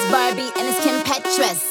Barbie and it's Kim Petras.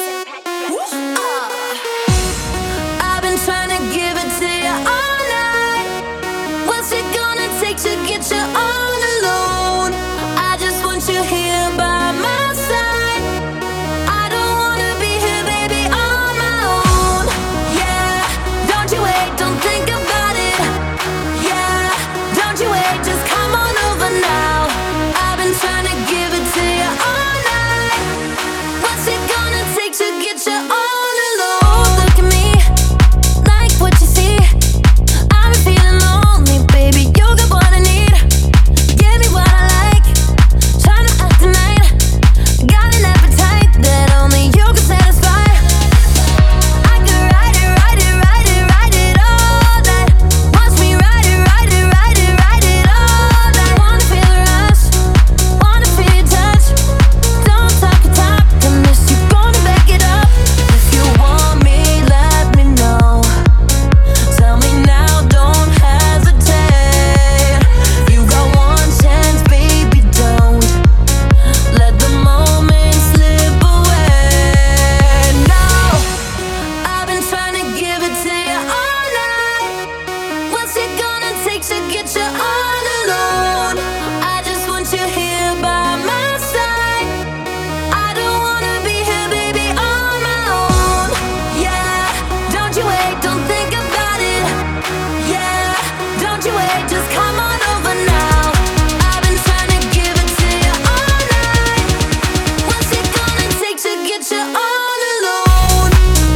I've been trying to give it to you all night. What's it gonna take to get you all alone? I just want you here by my side. I don't wanna be here, baby, on my own. Yeah, don't you wait, don't think about it. Yeah, don't you wait, just come on over now. I've been trying to give it to you all night. What's it gonna take to get you all alone? Look at me, like what you see. I'm feeling lonely, baby, you got what I need. Give me what I like, tryna act tonight. Got an appetite that only you can satisfy. I could ride it, ride it, ride it, ride it all night. Watch me ride it, ride it, ride it, ride it all night. Wanna feel the rush, wanna feel your touch. Don't talk and talk unless you gonna back it up. If you want me, let me know. Tell me now, don't hesitate. You got one chance, baby, don't let the moment slip away. No, I've been trying to give it to you all night. What's it gonna take to get you all alone? I just want you here by my side. I don't wanna be here, baby, on my own. Yeah, don't you wait, don't think about it. Yeah, don't you wait, just come on over now. I've been trying to give it to you all night. What's it gonna take to get you all alone?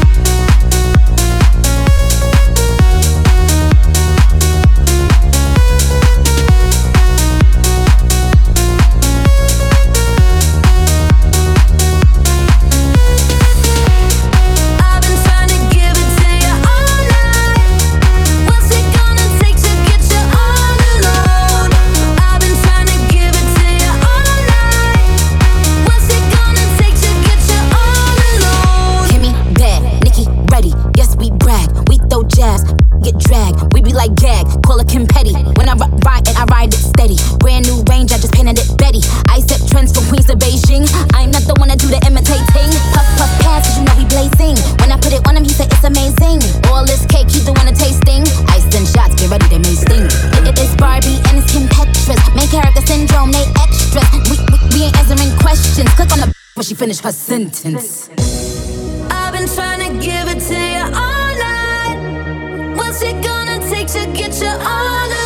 I've been trying to give it to you all night. What's it gonna take to get you all alone? I've been trying to give it to you all night. What's it gonna take to get you all alone? Kimmy bad, Nikki ready. Yes, we brag. We throw jabs, get dragged. We be like gag, call it Kim Petty. When I ride and I ride it steady. Brand new range, I just painted it Betty. I set trends from Queens to Beijing. I'm not the one to do the imitating. Puff, puff, pass, 'cause you know we blazing. When I put it on him, he said it's amazing. All this cake, he's the one to tasting. Ice and shots, get ready, they may sting. It's Barbie and it's Kim Petras. Main character syndrome, they extras. We ain't answering questions. Click on the when she finish her sentence. I've been trying to give it to you all night. What's it gonna take to get you all alone?